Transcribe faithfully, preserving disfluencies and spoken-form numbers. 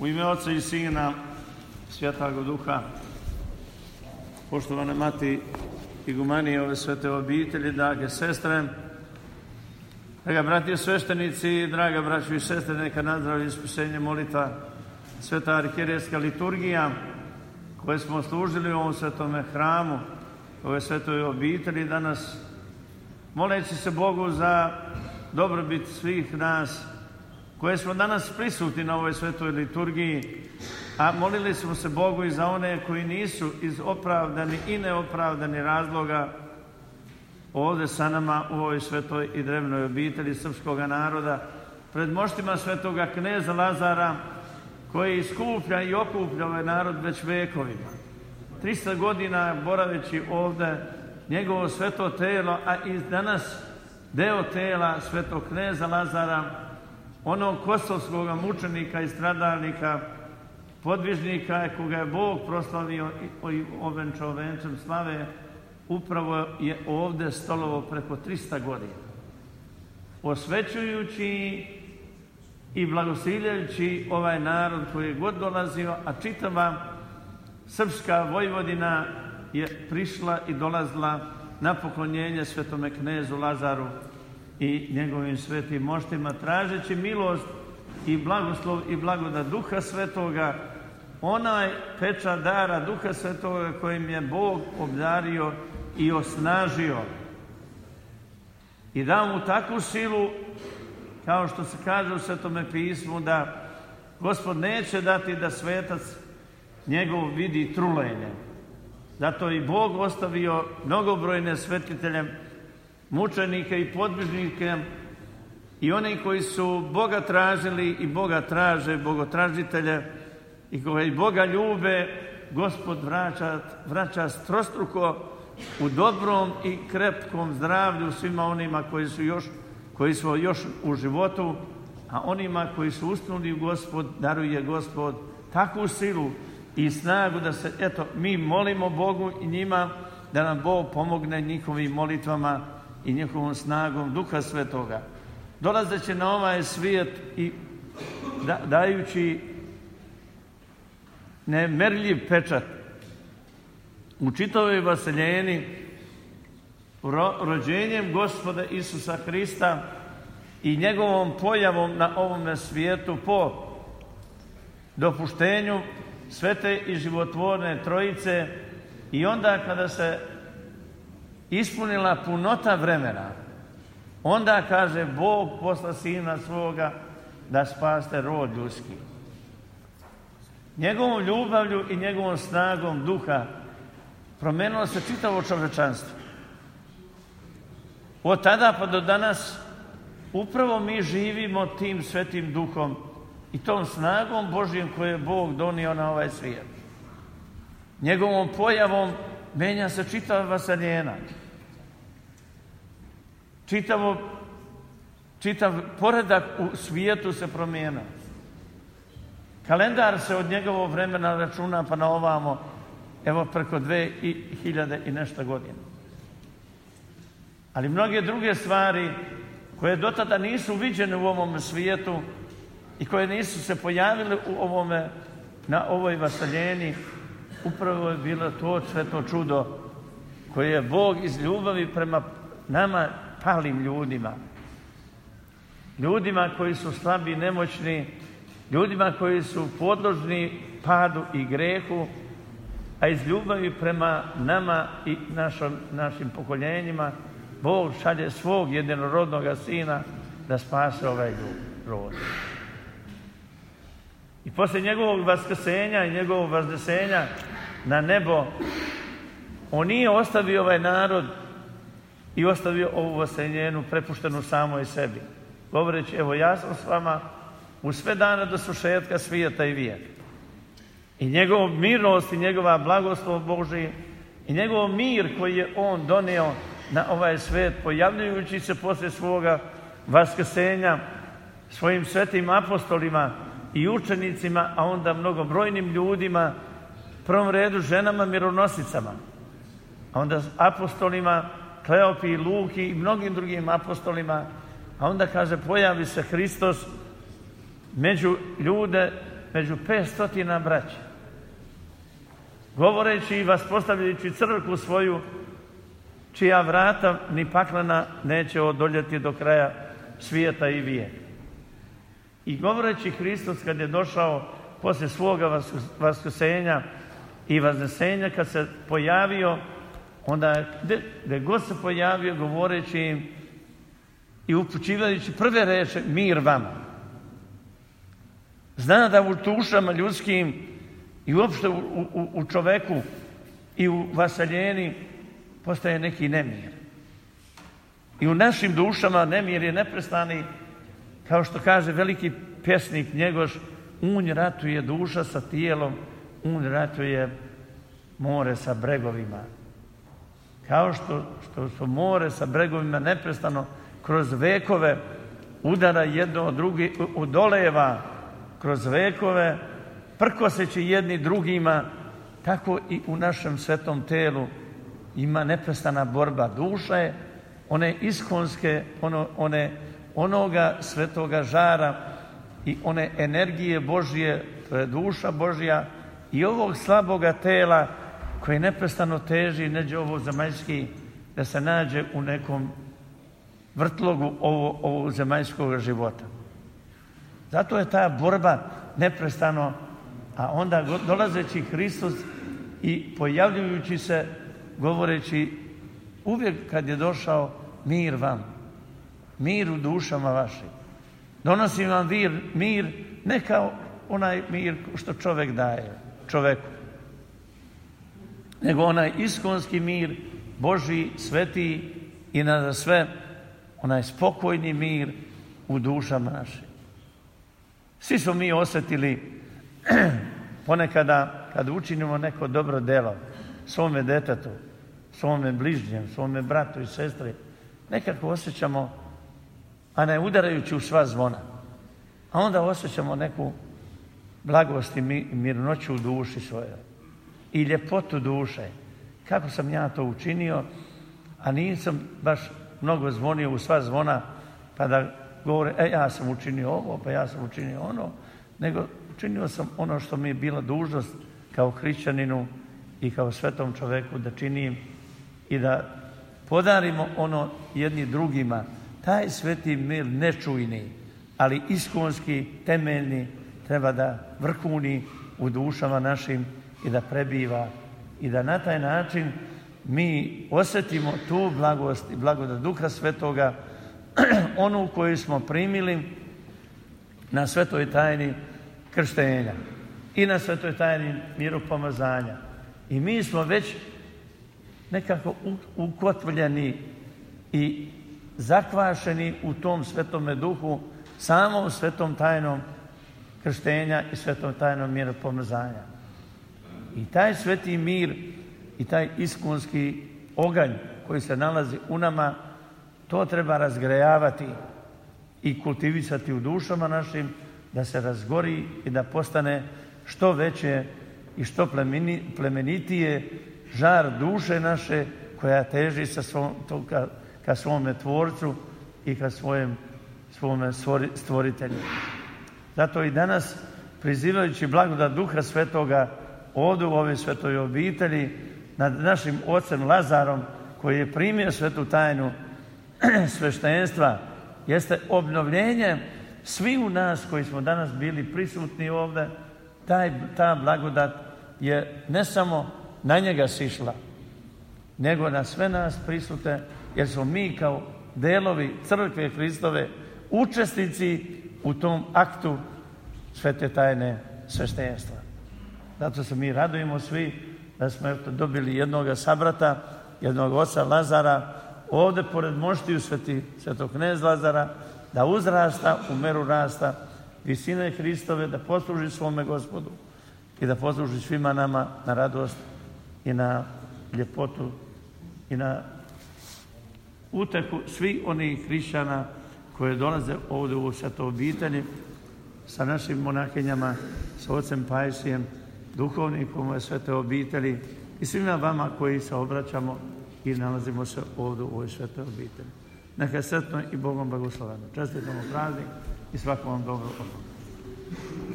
U ime Oca i Sina, Svjetoga Duha, poštovane mati igumanije ove svete obitelji, drage sestre, draga brati sveštenici, draga braćo i sestre, neka nazdravlja iskušenje molitva sveta arhijerejska liturgija koje smo služili u ovom svetome hramu, ove svetoj obitelji danas, moleći se Bogu za dobrobit svih nas koje smo danas prisutni na ovoj svetoj liturgiji, a molili smo se Bogu i za one koji nisu iz opravdani i neopravdani razloga ovdje sa nama u ovoj svetoj i drevnoj obitelji srpskog naroda, pred moštima svetoga kneza Lazara koji skuplja i okuplja ovaj narod već vekovima. trista godina boraveći ovdje njegovo sveto telo, a i danas deo tela svetog kneza Lazara, onog kosovskog mučenika i stradalnika, podvižnika koga je Bog proslavio i ovenčao vencem slave, upravo je ovdje stolovo preko trista godina. Osvećujući i blagosiljajući ovaj narod koji je god dolazio, a čitava srpska Vojvodina je prišla i dolazila na poklonjenje svetome knezu Lazaru i njegovim svetim moštima, tražeći milost i blagoslov i blagodat Duha Svetoga, onaj pečat dara Duha Svetoga kojim je Bog obdario i osnažio i dao mu takvu silu, kao što se kaže u Svetome pismu, da Gospod neće dati da svetac njegov vidi trulenje. Zato i Bog ostavio mnogobrojne svetitelje, mučenike i podvižnike i oni koji su Boga tražili i Boga traže, bogotražitelje, i koji Boga ljube, Gospod vraća, vraća strostruko u dobrom i krepkom zdravlju svima onima koji su još, koji su još u životu, a onima koji su usnuli u Gospod daruje Gospod takvu silu i snagu da se, eto, mi molimo Bogu i njima da nam Bog pomogne njihovim molitvama i njihovom snagom Duha Svetoga. Dolazeći na ovaj svijet i da, dajući nemerljiv pečat u čitavoj vaseljeni, ro, rođenjem Gospoda Isusa Hrista i njegovom pojavom na ovome svijetu po dopuštenju svete i životvorne Trojice, i onda kada se ispunila punota vremena, onda kaže Bog posla Sina svoga da spaste rod ljudski. Njegovom ljubavlju i njegovom snagom Duha promenilo se čitavo čovječanstvo. Od tada pa do danas upravo mi živimo tim svetim Duhom i tom snagom Božjom koju je Bog donio na ovaj svijet. Njegovom pojavom menja se čitava vaseljena. Čitavo, čitav poredak u svijetu se promijenio. Kalendar se od njegovog vremena računa pa na ovamo, evo preko dve hiljade i nešto godina. Ali mnoge druge stvari koje do tada nisu viđene u ovom svijetu i koje nisu se pojavile u ovome, na ovoj vaseljeni, upravo je bilo to sveto čudo koje je Bog iz ljubavi prema nama palim ljudima, ljudima koji su slabi, nemoćni, ljudima koji su podložni padu i grehu, a iz ljubavi prema nama i našom, našim pokoljenjima Bog šalje svog jedinorodnog Sina da spase ovaj rod. I poslije njegovog vaskrsenja i njegovog vaznesenja na nebo, on nije ostavio ovaj narod i ostavio ovu vaseljenu prepuštenu samoj sebi, govoreći, evo ja sam s vama u sve dane do svršetka svijeta i vijeka. I njegov milost i njegova blagoslov Božji i njegov mir koji je on donio na ovaj svijet, pojavljujući se poslije svoga vaskrsenja svojim svetim apostolima i učenicima, a onda mnogobrojnim ljudima, u prvom redu ženama mironosicama, a onda apostolima Kleopi i Luki i mnogim drugim apostolima, a onda kaže pojavi se Hristos među ljude među pet stotina braća, govoreći i vaspostavljajući crkvu svoju, čija vrata ni paklena neće odoljeti do kraja svijeta i vijeka. I govoreći Hristos kad je došao poslije svoga vaskrsenja i vaznesenja, kad se pojavio, onda gdje god se pojavio, govoreći im i upućivajući prve reči, mir vama. Zna da u dušama ljudskim i uopšte u, u, u čoveku i u vaseljeni postaje neki nemir. I u našim dušama nemir je neprestani, kao što kaže veliki pjesnik Njegoš, unj ratuje duša sa tijelom, unj ratuje more sa bregovima. Kao što, što su more sa bregovima neprestano kroz vekove udara jedno od drugi, odoleva kroz vekove, prkoseći jedni drugima, tako i u našem svetom telu ima neprestana borba. Duša je one iskonske, ono, one, onoga svetoga žara i one energije Božje, to je duša Božja, i ovog slaboga tela koji neprestano teži neđe ovo zemaljski, da se nađe u nekom vrtlogu ovo, ovog zemaljskog života. Zato je ta borba neprestano, a onda dolazeći Hristos i pojavljujući se, govoreći uvijek kad je došao, mir vam, mir u dušama vašim. Donosim vam mir, mir ne kao onaj mir što čovjek daje čovjeku, nego onaj iskonski mir, Božji, sveti i nada sve, onaj spokojni mir u dušama našim. Svi smo mi osjetili ponekada kad učinimo neko dobro delo svome detetu, svome bližnjem, svome bratu i sestri, nekako osjećamo, a ne udarajući u sva zvona, a onda osjećamo neku blagost i mirnoću u duši svojoj i ljepotu duše. Kako sam ja to učinio, a nisam baš mnogo zvonio u sva zvona pa da govore, e, ja sam učinio ovo, pa ja sam učinio ono, nego učinio sam ono što mi je bila dužnost kao hrišćaninu i kao svetom čoveku da činim i da podarimo ono jedni drugima. Taj sveti mir nečujni, ali iskonski, temeljni, treba da vrhuni u dušama našim i da prebiva i da na taj način mi osjetimo tu blagost i blagodat Duha Svetoga, onu koju smo primili na svetoj tajni krštenja i na svetoj tajni miropomazanja. I mi smo već nekako ukotvljeni i zakvašeni u tom svetome duhu, samom svetom tajnom krštenja i svetom tajnom miropomazanja. I taj sveti mir i taj iskonski oganj koji se nalazi u nama, to treba razgrejavati i kultivisati u dušama našim, da se razgori i da postane što veće i što plemenitije žar duše naše koja teži sa svom, to, ka, ka svome tvorcu i ka svojem, svome stvoritelju. Zato i danas, prizivajući blagodat Duha Svetoga ovdje u ovoj svetoj obitelji nad našim ocem Lazarom koji je primio svetu tajnu sveštenstva, jeste obnovljenje svi u nas koji smo danas bili prisutni ovdje. Taj, ta blagodat je ne samo na njega sišla, nego na sve nas prisutne, jer smo mi kao delovi crkve Hristove učesnici u tom aktu svete tajne sveštenstva. Zato se mi radujemo svi da smo eto dobili jednoga sabrata, jednog oca Lazara, ovdje pored moštiju sveti, svetog knez Lazara, da uzrasta u meru rasta visine Hristove, da posluži svome Gospodu i da posluži svima nama na radost i na ljepotu i na uteku svih onih hrišćana koje dolaze ovdje u svetu obitelji sa našim monahinjama, sa ocem Pajsijem, duhovnikom ove svete obitelji i svima vama koji se obraćamo i nalazimo se ovdje u ovoj svetoj obitelji. Neka je sretno i Bogom blagosloveno. Čestitamo praznik i svakom vam dobro odmah.